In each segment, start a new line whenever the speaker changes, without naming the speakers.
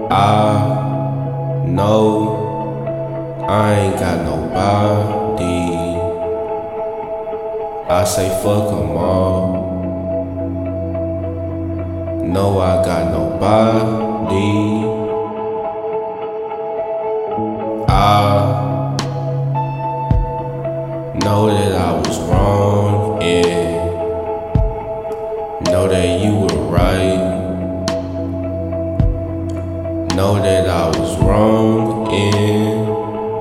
I know I ain't got nobody. I say fuck 'em all. No, I got nobody. I know that I was wrong, and know that you were right. Know that I was wrong, and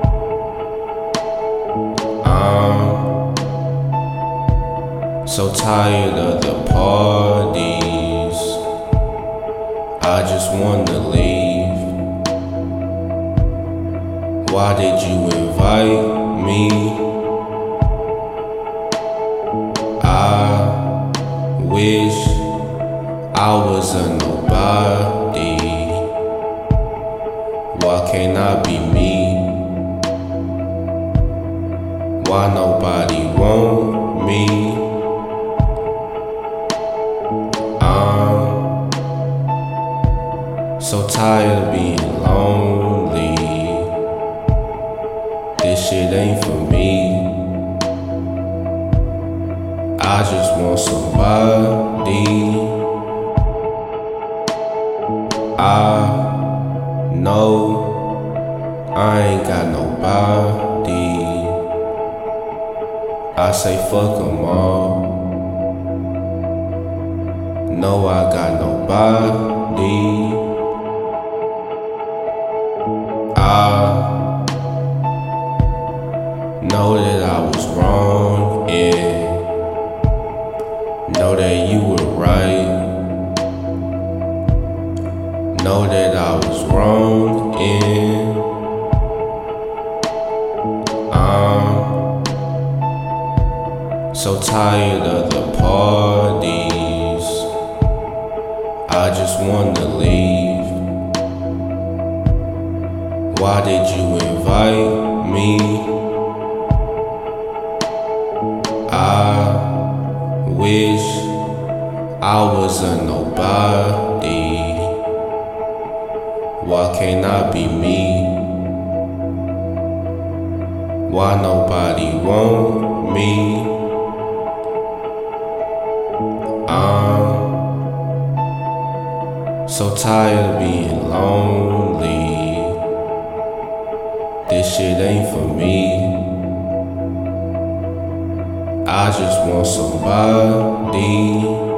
I'm so tired of the parties. I just wanna leave. Why did you invite me? I wish I was a nobody. Why can't I be me? Why nobody want me? I'm so tired of being lonely. This shit ain't for me. I just want somebody. I know I ain't got nobody. I say fuck 'em all. No, I got nobody. I know that I was wrong, and know that you were right. Know that I was wrong, and I'm so tired of the parties. I just wanna leave. Why did you invite me? I wish I was a nobody. Why can't I be me? Why nobody want me? I'm so tired of being lonely. This shit ain't for me. I just want somebody.